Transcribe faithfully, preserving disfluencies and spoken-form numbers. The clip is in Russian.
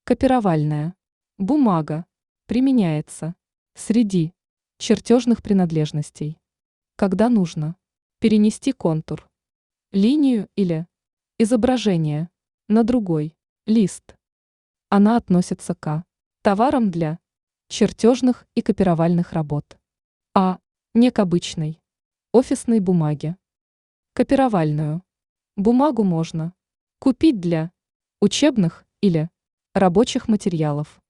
Копировальная бумага применяется среди чертежных принадлежностей, когда нужно перенести контур, линию или изображение на другой лист. Она относится к товарам для чертежных и копировальных работ, а не к обычной офисной бумаге. Копировальную бумагу можно купить для учебных или рабочих материалов.